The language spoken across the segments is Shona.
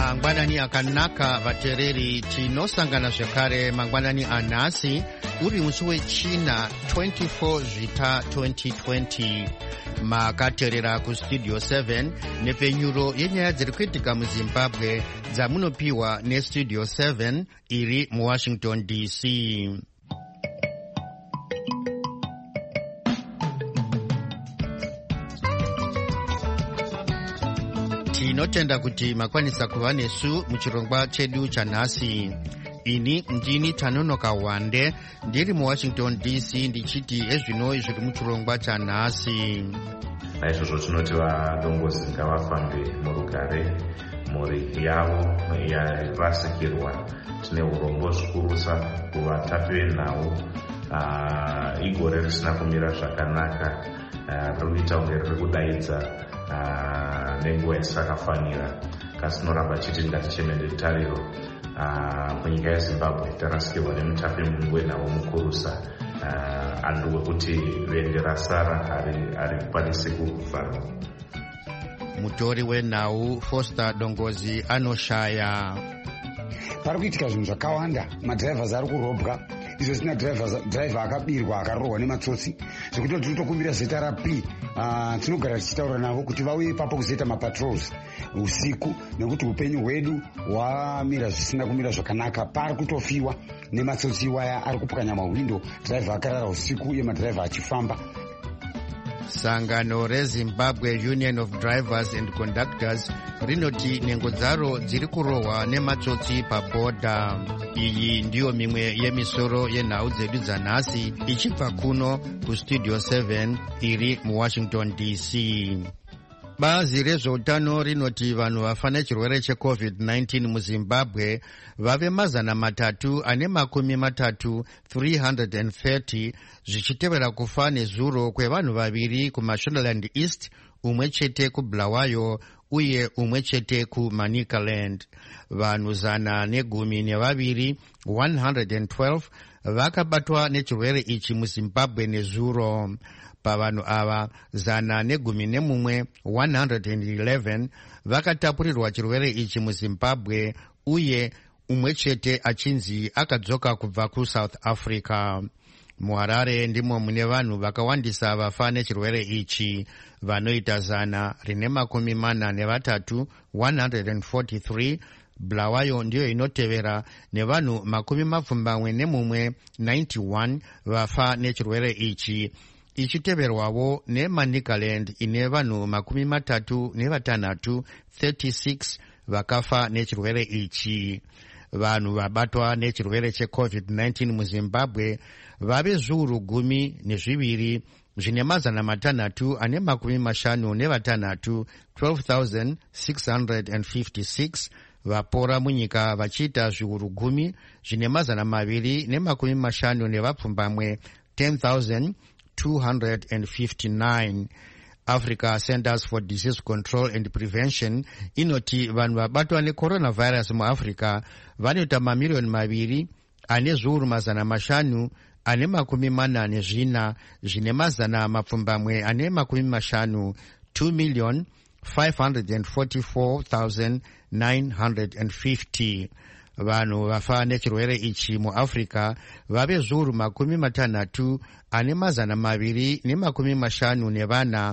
mangwanani akanaka vatereri tinosangana zvekare mangwanani anhasi uri musi wechina 24 zvita 2020 makateerera kustudio 7 nepenyuro yenyaya dziri kuitika muzimbabwe dzamunopiwa nestudio 7 iri muwashington dc. tinotenda kuti makwanisa kuva nesu muchirongwa chedu chanhasi. ini ndini Tanonoka Wande ndiri muwashington dc ndichiti ezvino zviri muchirongwa chanhasi. naizvozvo tinoti vadongozi ngavafambe murugare, mhuri yavo yarasikirwa. tine urombo zvikurusa kuvatapi venhau. igore risina kumira zvakanaka, riri kuita kunge riri kudaidza nenguva isakafanira. kasi tinoramba chiti ngatichemende tariro. munyika yezimbabwe tarasikirwa nemutapi wenhau mukurusa, andu wekuti vende rasara harikwanisi kuvharwa. mutori wenhau Foster Dongozi anoshaya. pari kuitika zvinhu zvakawanda. madhiraivhasi ari kurobwa, izvo zina dhiraivha akabirwa akarohwa nematsotsi zvekuti tinotokumbira zita raP. tinogara tichitaura navo kuti vauye ipapo kuzoita mapatrols usiku, nekuti upenyu hwedu hwamira zvisina kumira zvakanaka. pari kutofiwa nematsotsi waya ari kupwanya mahwindo, dhiraivha akarara usiku uye madhiraivha achifamba. sangano rezimbabwe union of drivers and conductors rinoti nhengo dzaro dziri kurohwa nematsotsi pabhodha. iyi ndiyo mimwe yemisoro yenhau dzedu dzanhasi ichibva kuno kustudio 7 iri muwashington dc. bazi rezveutano rinoti vanhu vafa nechirwere checovid-19 muzimbabwe vave 330 zvichitevera kufa nezuro kwevanhu vaviri kumashonaland east, umwe chete kubulawayo uye umwe chete kumanicaland. vanhu 112 vakabatwa nechirwere ichi muzimbabwe nezuro. pavanhu ava 111 vakatapurirwa chirwere ichi muzimbabwe uye umwe chete achinzi akadzoka kubva kusouth africa. muharare ndimo mune vanhu vakawandisa vafa nechirwere ichi, vanoita 143. bulawayo ndiyo inotevera nevanhu 91 vafa nechirwere ichi, ichiteverwawo nemanicaland ine vanhu 36 vakafa nechirwere ichi. vanhu vabatwa nechirwere checovid-19 muzimbabwe vave 12,000 zvine 656 12,656 vapora munyika vachiita 10,000 zvine 250 nevapfumbamwe 10,259. Africa Centers for Disease Control and Prevention inoti vanhu vabatwa necoronavirus muafrica vanoita 2,000,000 ane zviuru 500 ane 44 zvine 250 2,544,950. vanhu vafa nechirwere ichi muafrica vave zviuru 60 ane 254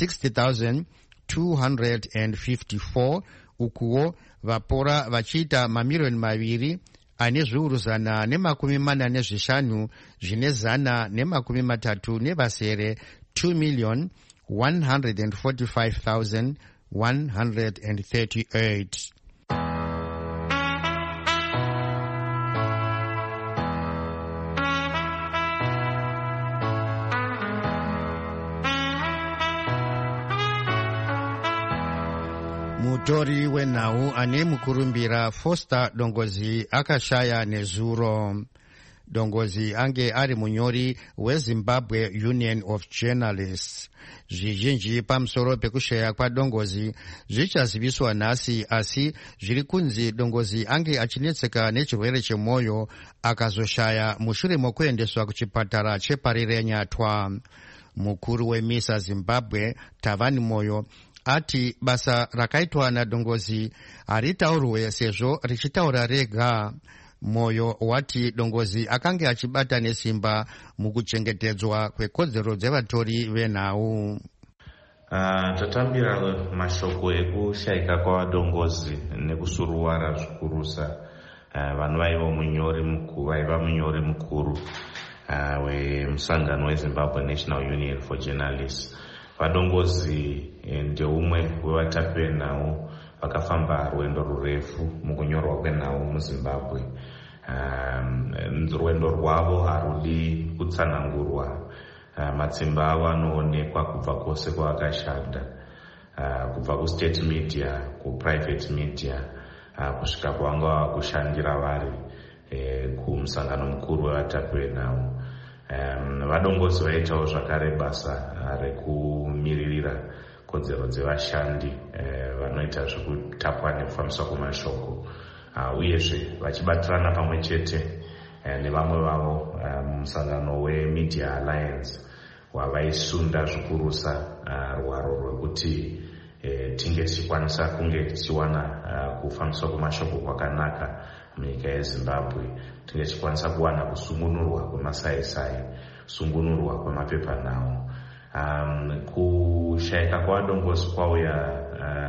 60,254. ukuwo vapora vachiita 2,000,000 ane zviuru 145 zvine 130 2,145,138. mutori wenhau ane mukurumbira Foster Dongozi akashaya nezuro. Dongozi ange ari munyori weZimbabwe Union of Journalists. zvizhinji pamusoro pekushaya kwaDongozi zvichaziviswa nhasi, asi zviri kunzi Dongozi ange achinetseka nechirwere chemwoyo akazoshaya mushure mokuendeswa kuchipatara chepari renyatwa. mukuru weMISA Zimbabwe Tavani Moyo ati basa rakaitwa nadongozi haritaurwe sezvo richitaura rega. Moyo wati dongozi akange achibata nesimba mukuchengetedzwa kwekodzero dzevatori venhau. Tatambira mashoko ekushayika kwavadongozi nekusuruwara zvikurusa vanhu vaiva munyori mukuru wemusangano weZimbabwe National Union for Journalists. Vadongozi ndeumwe wevatapi venhau vakafamba rwendo rurefu mukunyorwa kwenhau muZimbabwe. Rwendo rwavo harudi kutsanangurwa. Matsimba avo anoonekwa kubva kwose kwavakashanda, kubva kustate media, kuprivate media, kusvika kwavanga vava kushandira vari kumusangano mukuru wevatapi venhau. Vadongozi vaitawo zvakare basa rekumiririra kodzero dzevashandi vanoita zvekutapwa nekufambiswa kwemashoko, uyezve vachibatirana pamwe chete nevamwe vavo mumusangano weMedia Alliance wavaisunda zvikurusa rwaro rwekuti tinge tichikwanisa kunge tichiwana kufambiswa kwemashoko kwakanaka munyika yeZimbabwe, tinge tichikwanisa kuwana kusungunurwa kwemasaisai, kusungunurwa kwemapepanhau. Kushayika kwavadongozi kwauya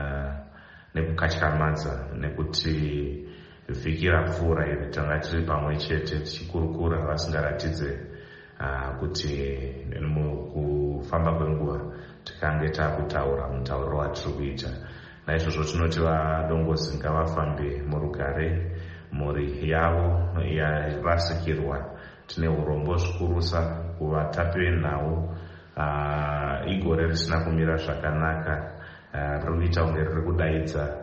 nekukatyamadza, nekuti vhiki rapfuura iri tanga tiri pamwe chete tichikurukura vasingaratidze kuti mukufamba kwenguva tikange taakutaura mutauriro watiri kuita. Naizvozvo tinoti vadongozi ngavafambe murugare, mhuri yavo yarasikirwa. Tine urombo zvikuru kuvatapi venhau. Igore risina kumira zvakanaka, riri kuita kunge riri kudaidza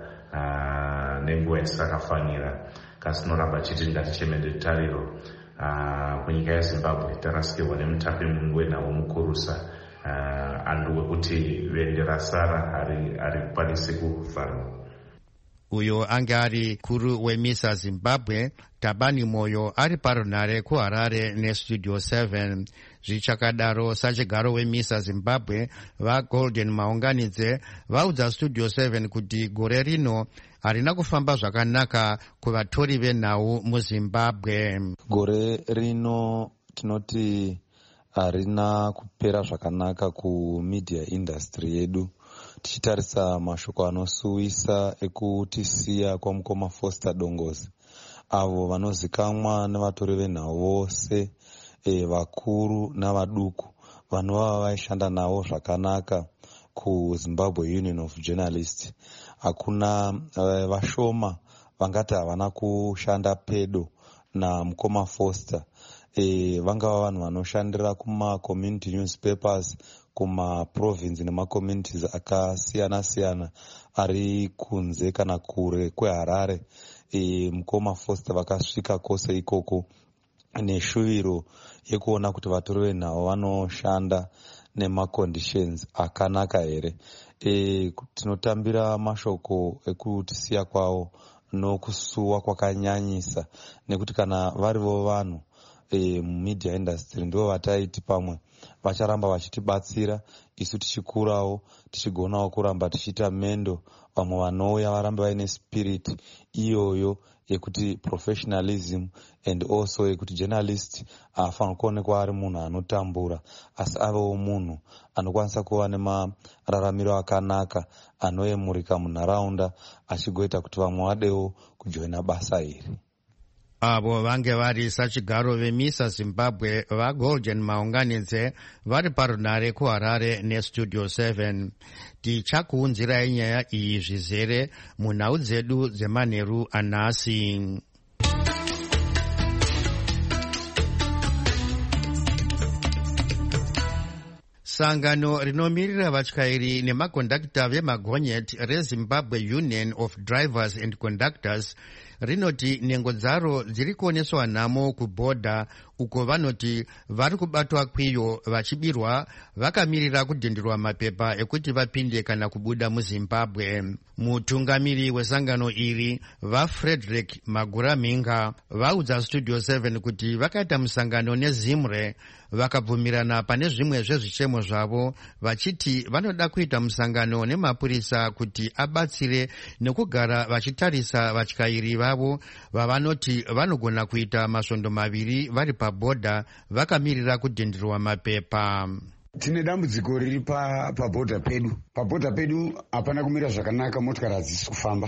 nenguva isakafanira. Kasinoramba chiti ngatichemede tariro kunyika yeZimbabwe tarasikirwa nemutapi wenhau mukurusa, andu wekuti vende rasara harikwanisi kuvharwa. Uyo ange ari kuru weMISA Zimbabwe, Tabani Moyo, ari parunhare kuHarare neStudio 7. Zvichakadaro sachigaro weMISA Zimbabwe vaGolden Maunganidze vaudza Studio 7 kuti gore rino harina kufamba zvakanaka kuvatori venhau muZimbabwe. Gore rino tinoti harina kupera zvakanaka kumedia industry yedu. Tichitarisa mashoko anosuwisa ekutisiya kwamukoma Foster Dongozi, avo vanozikamwa nevatori venhau vose, vakuru navaduku, vanhu vava vaishanda navo zvakanaka kuZimbabwe Union of Journalists. Hakuna vashoma vangati havana kushanda pedo namukoma Foster. Vangava vanhu vanoshandira kuma-community newspapers, kuma-province nema-communities akasiyana-siyana ari kunze kana kure kweHarare. Mukoma Foster vakasvika kwose ikoko neshuviro yekuona kuti vatori venhau vanoshanda nema-conditions akanaka here. Tinotambira mashoko ekutisiya kwavo nokusuwa kwakanyanyisa, nekuti kana varivo vanhu mumedia industry ndivo vataiti pamwe vacharamba vachitibatsira isu tichikurawo, tichigonawo kuramba tichiita mendo. Vamwe vanouya varambe vaine spirit iyoyo yekuti professionalism and also yekuti journalist afanira kuonekwa ari munhu anotambura, asi avewo munhu anokwanisa kuva nemararamiro akanaka, anoyemurika munharaunda, achigoita kuti vamwe vadewo kujoina basa iri. Avo vange vari sachigaro veMISA Zimbabwe vaGolden Maunganidze vari parunhare kuHarare neStudio 7. Tichakuunzirai nyaya iyi zvizere munhau dzedu dzemanheru anhasi. Sangano rinomirira vatyairi nemakondakta vemagonyeti reZimbabwe Union of Drivers and Conductors rinoti nhengo dzaro dziri kuoneswa nhamo kubhodha, uko vanoti vari kubatwa kwiyo vachibirwa vakamirira kudhindirwa mapepa ekuti vapinde kana kubuda muZimbabwe. Mutungamiri wesangano iri vaFrederick Maguraminga vaudza Studio 7 kuti vakaita musangano neZimre vakabvumirana pane zvimwe zvezvichemo zvavo, vachiti vanoda kuita musangano nemapurisa kuti abatsire nekugara vachitarisa vatyairi vavo vavanoti vanogona kuita masvondo maviri vari pabhodha vakamirira kudhindirwa mapepa. Tine dambudziko riri pabhodha pedu. Pabhodha pedu hapana kumira zvakanaka, motikari hadzisi kufamba.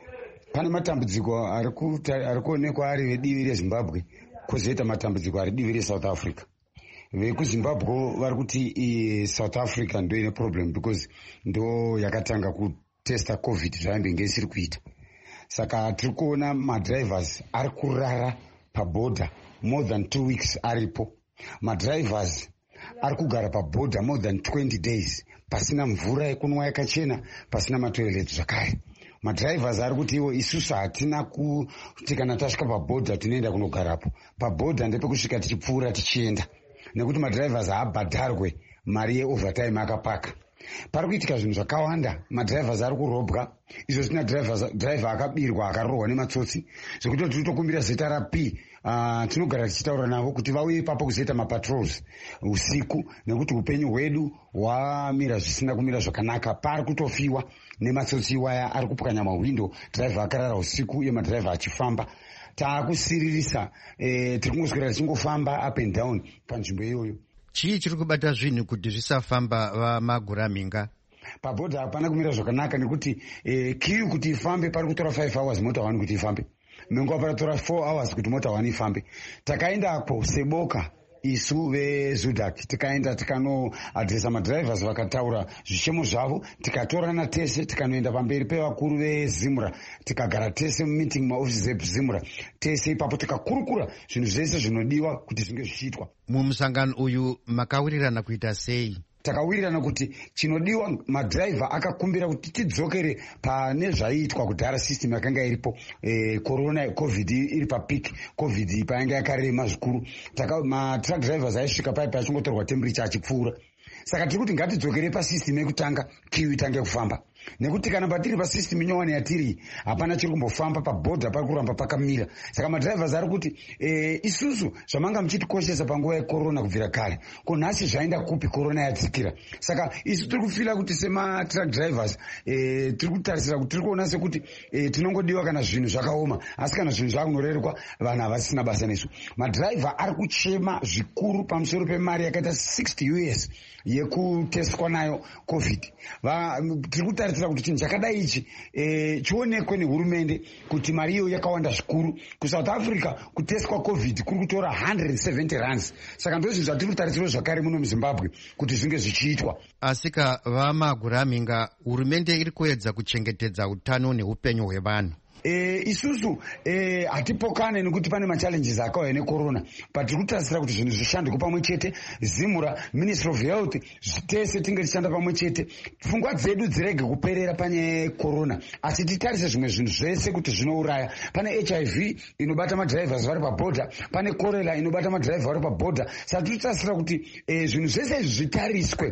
Pane matambudziko ari kuonekwa ari vedivi reZimbabwe, kwozoita matambudziko ari divi reSouth Africa. VekuZimbabwe vari kuti South Africa ndo ine problem because ndo yakatanga kutesta COVID zvaimbenge isiri kuita. Saka tiri kuona madrivers ari kurara pabhodha more than 2 weeks aripo. Madrivers ari kugara pabhodha more than 20 days pasina mvura yekunwa yakachena, pasina matoilet zvakare. Madrivers ari kuti iwo isusu hatina kuti kana tasvika pabhodha tinoenda kunogarapo. Pabhodha ndepekusvika tichipfuura tichienda, nekuti madrivers haabhadharwe mari yeovertime akapaka. Pari kuitika zvinhu zvakawanda. Madrivers ari kurobwa, izvo zvina driver akabirwa akarohwa nematsotsi, zvekuti tinotokumbira zita raP tinogara tichitaura navo kuti vauye ipapo kuzoita mapatrols usiku, nekuti upenyu hwedu hwamira zvisina kumira zvakanaka. Pari kutofiwa nematsotsi waya ari kupwanya mahwindo, driver akarara usiku uye madriver achifamba. Taakusiririsa, tiri kungoswera tichingofamba up and down panzvimbo iyoyo. Chii chiri kubata zvinhu kuti zvisafamba vamagura minga? Pabhodha hapana kumira zvakanaka, nekuti kiu kuti ifambe pari kutora 5 hours mota 1 kuti ifambe. Menguva paratora 4 hours kuti mota 1 ifambe. Takaendapo seboka isu veZUDAC, tikaenda tikanoadresa madrivers vakataura zvichemo zvavo, tikatorana tese tikanoenda pamberi pevakuru veZimura, tikagara tese mumeeting maofisi eZimura tese ipapo tikakurukura zvinhu zvese zvinodiwa kuti zvinge zvichiitwa. Mumusangano uyu makawirirana kuita sei? Takawirirana kuti chinodiwa, madriver akakumbira kuti tidzokere pane zvaiitwa kudhara, system yakanga iripo corona covid iri papik, covid painge yakarema zvikuru. Matruck drivers aisvika paipa achingotorwa temperature achipfuura. Saka tiri kuti ngatidzokere pasystem yekutanga, kiwi itange kufamba, nekuti kana patiri pasystem inyowani yatiri hapana chiri kumbofamba, pabhodha pari kuramba pakamira. Saka madrivers ari kuti isusu zvamanga muchitikoshesa panguva yekorona kubvira kare, ko nhasi zvaenda kupi korona yadzikira. Saka isu tiri kufila kuti sematruck drivers tiri kutarisira kuti tiri kuona sekuti tinongodiwa kana zvinhu zvakaoma, asi kana zvinhu zvakunorerwa vanhu havasisina basa nesu. Madriver ari kuchema zvikuru pamusoro pemari yakaita 60 US yekuteswa nayo covid. Tiri kutarisira kuti chinhu chakadai ichi chionekwe nehurumende kuti mari iyo yakawanda zvikuru. KuSouth Africa kuteswa covid kuri kutora 170 rands. Saka ndozvinhu zvatiri kutarisira zvakare muno muZimbabwe kuti zvinge zvichiitwa. Asika vamaguraminga, hurumende iri kuedza kuchengetedza utano neupenyu hwevanhu. Isusu hatipokane nekuti pane machallenges akauya nekorona, patiri kutarisira kuti zvinhu zvishandike pamwe chete. Zimura, Ministry of Health, tese tinge tichishanda pamwe chete. Pfungwa dzedu dzirege kuperera pane korona, asi titarise zvimwe zvinhu zvese kuti zvinouraya. Pane HIV inobata madrivers vari pabhodha, pane korera inobata madrivers vari pabhodha. Saka tiri kutarisira kuti zvinhu zvese zvitariswe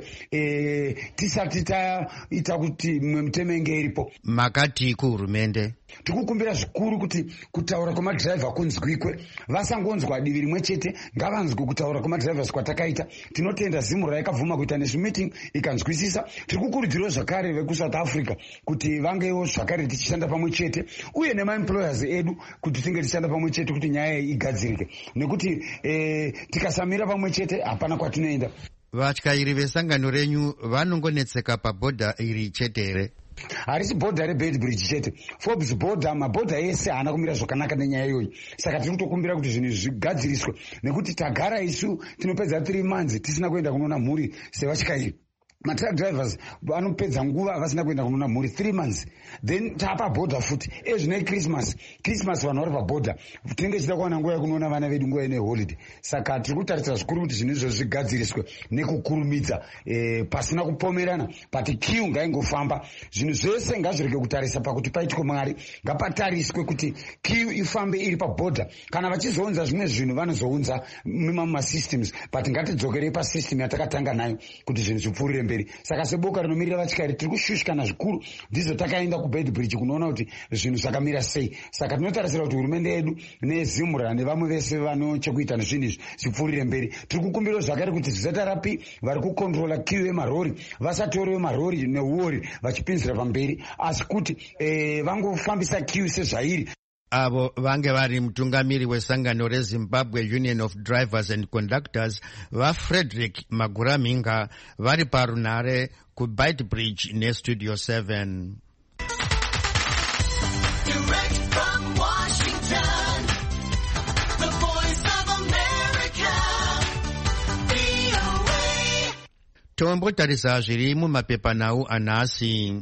tisati taita kuti mimwe mitemenge iripo. Makati kuhurumende Tikukumbira zvikuru kuti kutaura kwemadriver kunzwikwe, vasangonzwa divi rimwe chete, ngavanzwe kutaura kwemadrivers kwatakaita. Tinotenda Zimura yakabvuma kuita nezvimeeting ikanzwisisa. Tiri kukurudzirawo zvakare vekuSouth Africa kuti vangewo zvakare tichishanda pamwe chete, uye nemaemployers edu kuti tinge tichishanda pamwe chete kuti nyaya iyi igadzirike, nekuti tikasamira pamwe chete hapana kwatinoenda. Vatyairi vesangano renyu vanongonetseka pabhodha iri chete here? Harisi bhodha reBedbridge chete, Forbes bhodha, mabhodha ese haana kumira zvakanaka nenyaya iyoyi. Saka tiri kutokumbira kuti zvinhu zvigadziriswe, nekuti tagara isu tinopedza 3 months tisina kuenda kunoona mhuri sevatyairi. Matruck drivers vanopedza nguva vasina kuenda kunoona mhuri 3 months, then tapa bhodha futi. Ezvino Christmas vanhu vari pabhodha, tinenge tichida kuwana nguva yekunoona vana vedu nguva ine holiday. Saka tiri kutarisira zvikuru kuti zvinhu izvo zvigadziriswe nekukurumidza, pasina kupomerana, pati kiu ngaingofamba. Zvinhu zvese ngazvirege kutarisa pakuti paitwe Mwari, ngapatariswe kuti kiu ifambe iri pabhodha. Kana vachizounza zvimwe zvinhu vanozounza mumama systems, but ngatidzokerei pasystem yatakatanga nayo kuti zvinhu zvipfuurire. mberi. Saka seboka rinomirira vatyari tiri kushushikana zvikuru, ndizvo takaenda kuBedbridge kunoona kuti zvinhu zvakamira sei. Saka tinotarisira kuti hurumende yedu neZimura nevamwe vese vano chekuita nezvinhu izvi zvipfuurire mberi. Tiri kukumbira zvakare kuti ZRP vari kukontrola kiu yemarori vasatorewe marori neuori vachipinzira pamberi, asi kuti vangofambisa kiu sezvairi. Avo vange vari mutungamiri wesangano reZimbabwe Union of Drivers and Conductors vaFrederick Maguraminga vari parunare kuBedbridge neStudio 7. Tombotarisa zviri mumapepanhau anhasi.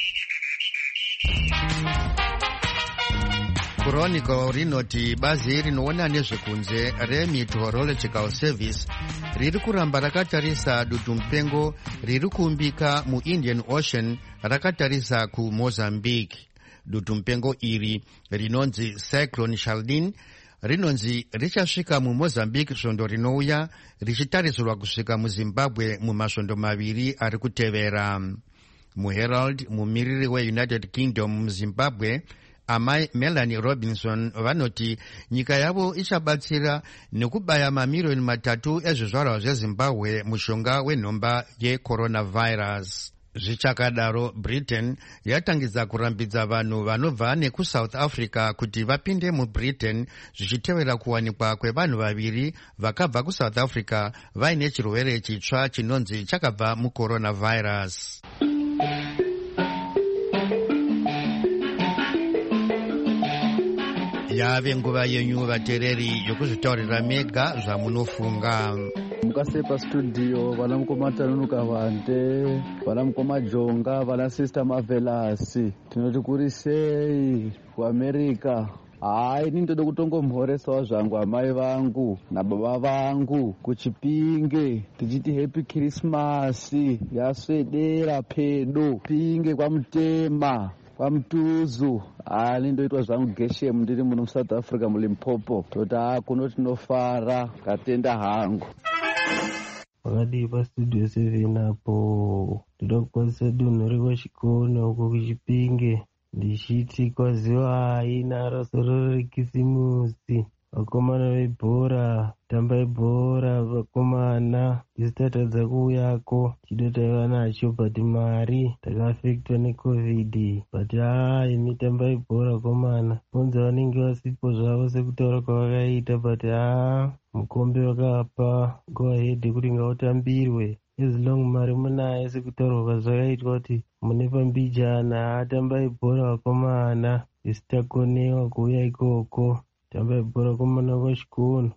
Chronicle rinoti bazi rinoona nezvekunze reMeteorological Service riri kuramba rakatarisa dutumupengo riri kuumbika muIndian Ocean rakatarisa kuMozambique. Dutumupengo iri rinonzi Cyclone Shaldin rinonzi richasvika muMozambique svondo rinouya, richitarisirwa kusvika muZimbabwe mumasvondo maviri ari kutevera. MuHerald, mumiriri weUnited Kingdom muZimbabwe, amai Melanie Robinson vanoti nyika yavo ichabatsira nekubaya mamiliyoni 3 ezvizvarwa zveZimbabwe mushonga wenhomba yecoronavirus. Zvichakadaro, Britain yatangidza kurambidza vanhu vanobva nekuSouth Africa kuti vapinde muBritain zvichitevera kuwanikwa kwevanhu vaviri vakabva kuSouth Africa vaine chirwere chitsva chinonzi chakabva mucoronavirus. Yave nguva yenyu vatereri yokuzvitaurira mega zvamunofunga. Mukasepa studio vana mukoma Tanunuka Vante, vana mukoma Jonga, vana sister Marvelous. Tinoti kuri sei kuAmerica. Ini ndoda kutongomhoresawo zvangu amai vangu nababa vangu kuChipinge tichiti happy Christmas yaswedera pedo Pinge kwaMutema kwaMutuzu. Nindoitwa zvangu Geshemu ndiri muno muSouth Africa muLimpopo. Tota kuno tinofara katenda hangu. Wakadii paStudio 7 apo ndoda kukwazisa dunhu rekwachikona uko kuChipinge ndichiti kwaziwa haina rasoro rekisimusi. Vakomana vebhora tambai bhora vakomana ndisitatadza kuuyako chidotaiva nacho but mari takafektwa neCovid but imi tambai bhora komana bonza vanenge vasipo zvavo sekutaura kwavakaita but mukombe vakapa go ahead kuti ngautambirwe as long mari munayo sekutaurwa kwazvakaitwa kuti mune pambijana tambai bhora vakomana isitakonewa kuuya ikoko tambai bhora komana kwachikono.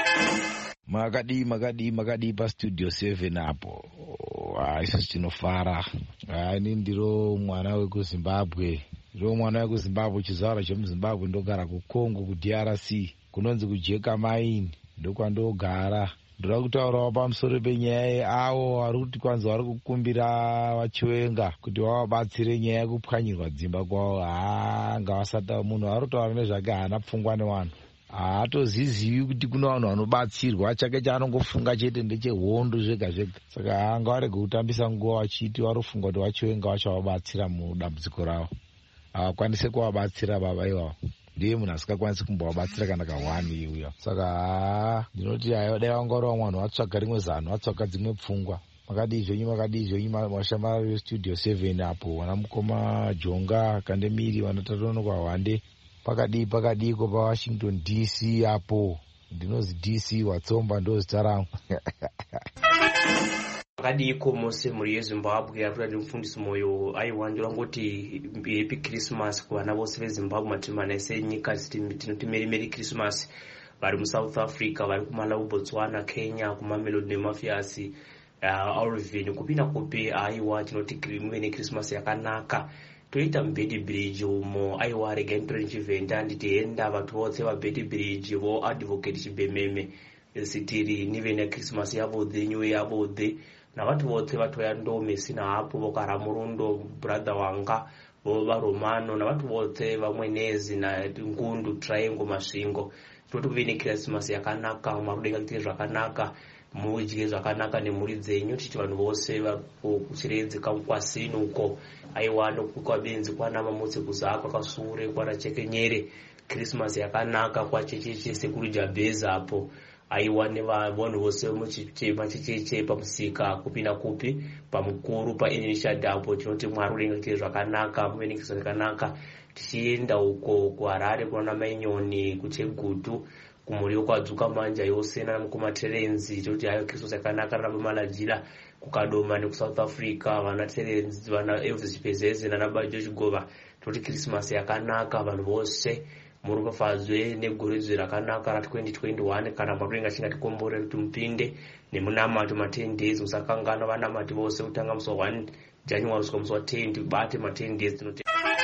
Makadii paStudio 7 apo. Isusu tinofara. Ini ndiro mwana wekuZimbabwe. Chizvarwa chemuZimbabwe ndogara kuCongo kuDRC. Kunonzi kujeka maini ndokwandogara. Ndoda kutaurawo pamusoro penyaya avo vari kuti kwanzi vari kukumbira vaChiwenga kuti vavabatsire nyaya yekupwanyirwa dzimba kwavo. Ngavasata munhu ari kutaura nezvake haana pfungwa nevanhu. Haatozizivi kuti kuna vanhu vanobatsirwa, chake chaanongofunga chete ndechehondo zvega zvega. Saka ngavarege kutambisa nguva vachiti vari kufunga kuti vaChiwenga vachavabatsira mudambudziko ravo. Havakwanise kuvabatsira baba ivavo. Ndiye munhu asingakwanisi kumbovabatsira kana ka1 uya. Saka ndinoti dai vangauriwa mwanhu vatsvaga rimwe zano, vatsvaga dzimwe pfungwa. Makadii zvenyu mashama veStudio 7 apo vana mukoma Jonga Kandemiri vana Tanunuka Vande. Pakadii ko paWashington DC apo. Ndinozi DC Watsomba ndo zita rangu. Pakadiko mose muri yeZimbabwe ari kuti mufundisi moyo aiwandira ngoti happy Christmas kuvana vose veZimbabwe matimana ese nyika tinoti Merry Christmas vari muSouth Africa, vari kuMalawi, Botswana, Kenya, kuMamelodi neMafias, Alvin kupinda kupi aiwa tinoti muve neChristmas yakanaka. Toita muBedbridge umo aiwa rega nditori chivenda nditienda vantu vose vaBedbridge vo advocate chibememe sitiri nive neChristmas yavode new yavode na vantu vose vatoya ndome sina hapo vokara murundo brother wanga vova Romano na vantu vose vamwenezi na Ngundu Triangle Masvingo. Toti kuve neChristmas yakanaka marudenga kuti zvakanaka mudye zvakanaka nemhuri dzenyu, tichiti vanhu vose kuchiredzeka kwasini uko aiwa nokukwa benzi kwana mamutse kuzakwa kasure kwana chekenyere Christmas yakanaka kwa checheche sekuru Jabeza apo aiwa nevanhu vose muchitema checheche pamusika kupi nakupi pamukuru painishad apo tinoti Mwari urengetere zvakanaka muvenekisa zvakanaka tichienda uko kuHarare kuna Mainyoni kuChegutu kumuriwo kwadzuka manja yose namukumaterenzi toti hayo Christmas yakanaka nabamalajira kukadoma nekusouth Africa vana terenzi vana Elvis Pezeze nanabajo Chigova toti Christmas yakanaka vanhu vose murupafadzwe negoredzwe rakanaka ra2021 kana makurenga chingatikombore kuti mupinde nemunamato ma10 days musakangana vanamati vose kutanga musi wa1 January kusvika musi wa10 tibate ma10 days tinoti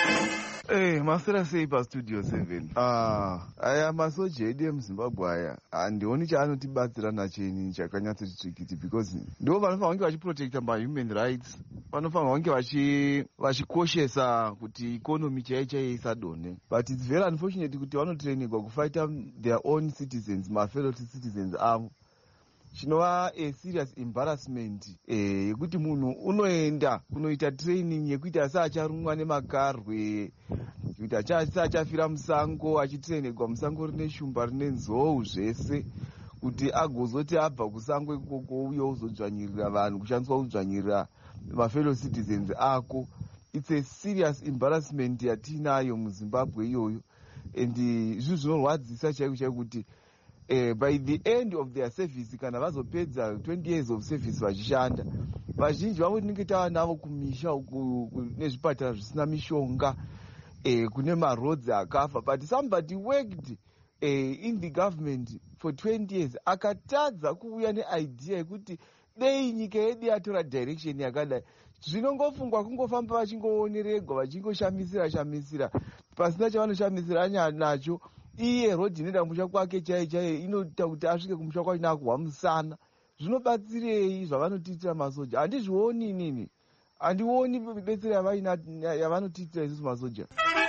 masera sei pastudio 7 aya masoja edu emuZimbabwe aya handioni chaanotibatsira nacheni chakanyatsoti trikiti because ndo vanofanira kunge vachiprotecta mahuman rights, vanofanira kunge vachikoshesa kuti ikonomi chaiyo isadone, but it's very unfortunate kuti vanotrainirwa kufighta their own citizens, mafellow citizens avo. Chinova a serious embarrassment yekuti munhu unoenda kunoita training yekuti asacharumwa nemakarwe, kuti asachafira musango achitrainerwa musango rine shumba rine nzou zvese, kuti agozoti abva kusango ikoko uye uzodzvanyirira vanhu kushandiswa kudzvanyirira mafellow citizens ako. It's a serious embarrassment yatinayo muZimbabwe iyoyo, and izvi zvinorwadzisa chaiko chaiko kuti by the end of their service kana vazopedza 20 years of service vachishanda, vazhinji vavo tinenge tava navo kumisha nezvipatara zvisina mishonga, kune maroads akafa, but somebody worked in the government for 20 years akatadza kuuya neidea yekuti dei nyika yedu yatora direction yakadai, zvinongofungwa kungofamba vachingooneregwa vachingoshamisira pasina chavanoshamisira nacho. Iye rodhi inoenda kumusha kwake chaiyo inoita kuti asvike kumusha kwacho nakuhwa musana. Zvinobatsirei zvavanotiitira masoja? Handizvioni inini, handioni betsero yavanotiitira isusu masoja.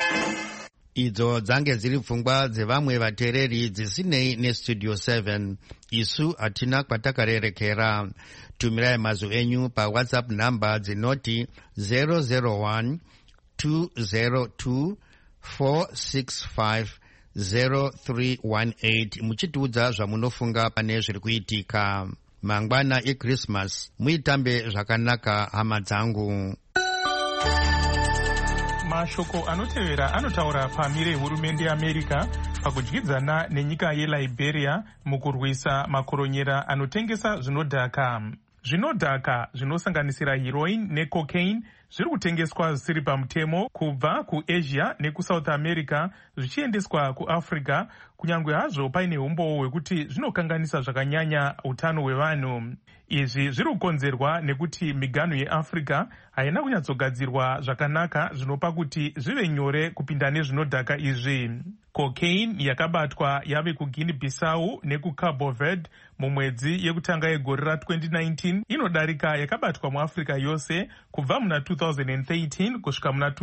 Idzo dzange dziri pfungwa dzevamwe vateereri dzisinei nestudio 7. Isu hatina kwatakarerekera. Tumirai mazwi enyu paWhatsApp namba dzinoti 001 202 465 0318 muchitiudza zvamunofunga pane zviri kuitika. Mangwana eChristmas muitambe zvakanaka hama dzangu. Mashoko anotevera anotaura pamire yehurumende yeAmerica pakudyidzana nenyika yeLiberia mukurwisa makoronyera anotengesa zvinodhaka. Zvinodhaka zvinosanganisira heroin necocaine zviri kutengeswa zvisiri pamutemo kubva kuAsia nekuSouth America zvichiendeswa kuAfrica, kunyange hazvo paine umboo hwekuti zvinokanganisa zvakanyanya utano hwevanhu. Izvi zviri kukonzerwa nekuti miganhu yeAfrica haina kunyatsogadzirwa zvakanaka zvinopa kuti zvive nyore kupinda nezvinodhaka izvi. Cocaine yakabatwa yave kuGuinea Bissau nekuCabo Verde mumwedzi yekutanga yegore ra2019 inodarika yakabatwa muAfrica yose kubva muna 2013 kusvika muna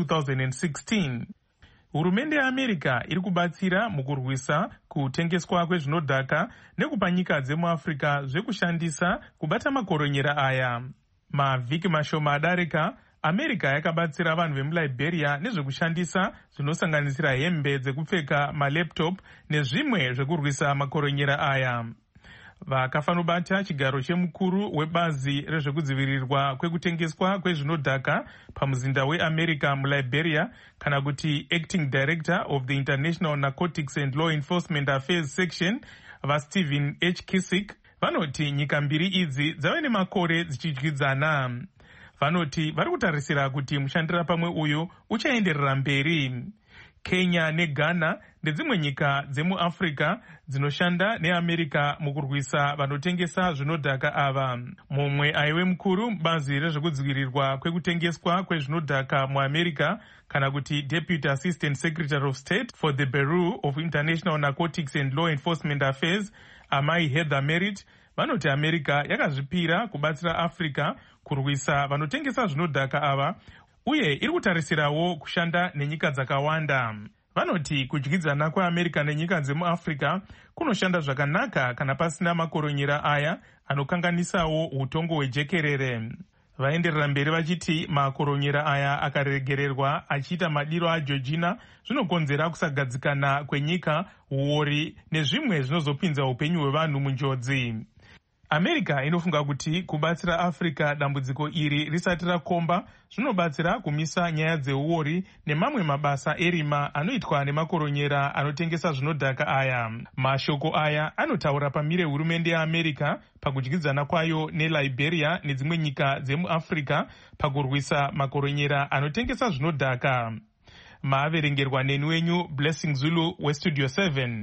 2016. Hurumende yeAmerica iri kubatsira mukurwisa kutengeswa kwezvinodhaka nekupa nyika dzemuAfrica zvekushandisa kubata makoronyera aya. Mavhiki mashoma adarika, America yakabatsira vanhu vemuLiberia nezvekushandisa zvinosanganisira hembe dzekupfeka, malaptop nezvimwe zvekurwisa makoronyera aya. Vakafanobata chigaro chemukuru webazi rezvekudzivirirwa kwekutengeswa kwezvinodhaka pamuzinda weAmerica muLiberia, kana kuti Acting Director of the International Narcotics and Law Enforcement Affairs Section, vaStephen H. Kissick, vanoti nyika mbiri idzi dzave nemakore dzichidyidzana. Vanoti vari kutarisira kuti mushandira pamwe uyu uchaenderera mberi. Kenya neGhana ndedzimwe nyika dzemuAfrica dzinoshanda neAmerica mukurwisa vanotengesa zvinodhaka ava. Mumwe aive mukuru mubazi rezvekudzivirirwa kwekutengeswa kwezvinodhaka muAmerica, kana kuti Deputy Assistant Secretary of State for the Bureau of International Narcotics and Law Enforcement Affairs, Amai Heather Merritt, vanoti America yakazvipira kubatsira Africa kurwisa vanotengesa zvinodhaka ava, uye iri kutarisirawo kushanda nenyika dzakawanda. Vanoti kudyidzana kwaAmerica nenyika dzemuAfrica kunoshanda zvakanaka kana pasina makoronyera aya anokanganisawo utongo hwejekerere. Vaenderera mberi vachiti makoronyera aya akaregererwa achiita madiro aJeorgina zvinokonzera kusagadzikana kwenyika, uori nezvimwe zvinozopinza upenyu hwevanhu munjodzi. America inofunga kuti kubatsira Africa dambudziko iri risati rakomba zvinobatsira kumisa nyaya dzeuori nemamwe mabasa erima anoitwa nemakoronyera anotengesa zvinodhaka aya. Mashoko aya anotaura pamire hurumende yaAmerica pakudyidzana kwayo neLiberia nedzimwe nyika dzemuAfrica pakurwisa makoronyera anotengesa zvinodhaka. Maaverengerwa neni wenyu Blessing Zulu weStudio 7.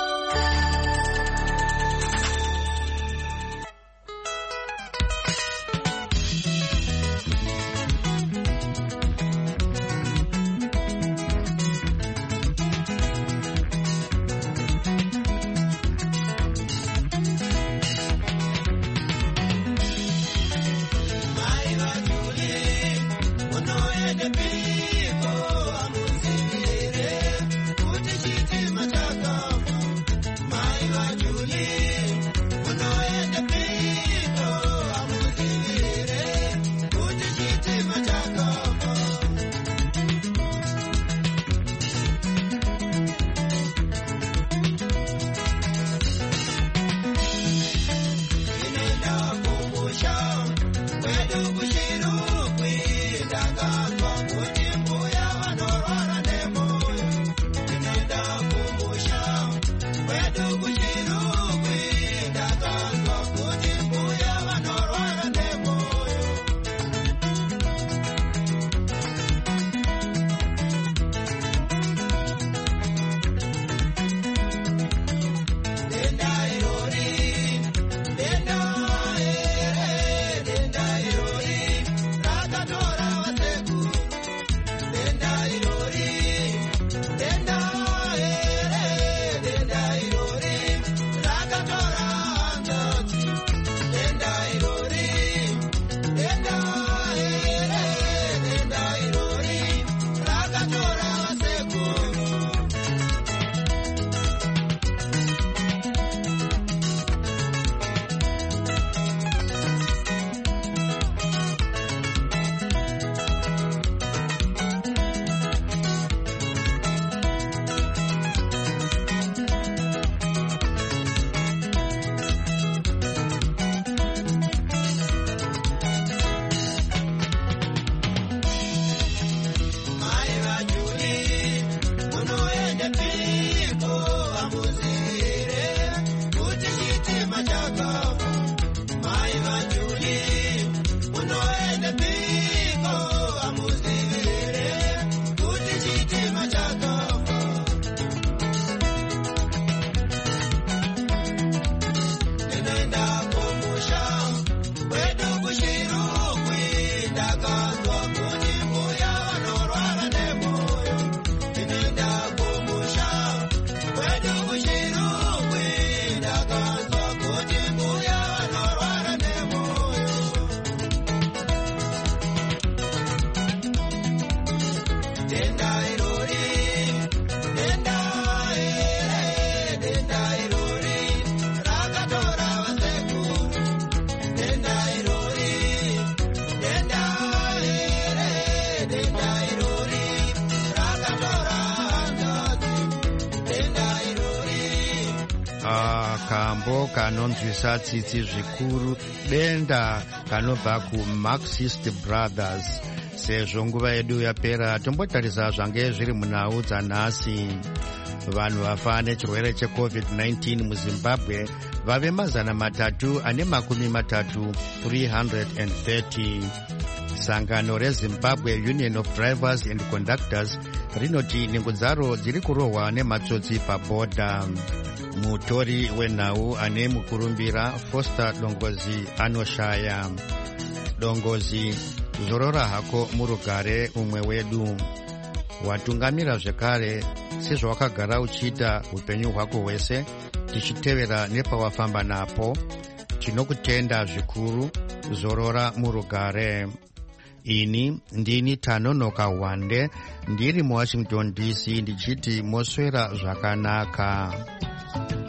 kambo kanonzwisa tsitsi zvikuru, denda kanobva kuMarxist Brothers. Sezvo nguva yedu yapera, tombotarisa zvange zviri munhau dzanhasi. Vanhu vafa nechirwere cheCovid-19 muZimbabwe vave 330, 330. Sangano reZimbabwe Union of Drivers and Conductors rinoti nhengo dzaro dziri kurohwa nematsotsi pabhodha. Mutori wenhau ane mukurumbira Foster Dongozi anoshaya. Dongozi, zorora hako murugare umwe wedu. Watungamira zvekare sezvawakagara uchiita upenyu hwako hwese, tichitevera nepawafamba napo. Tinokutenda zvikuru, zorora murugare. ini ndini Tanonoka Wande ndiri muWashington DC ndichiti moswera zvakanaka.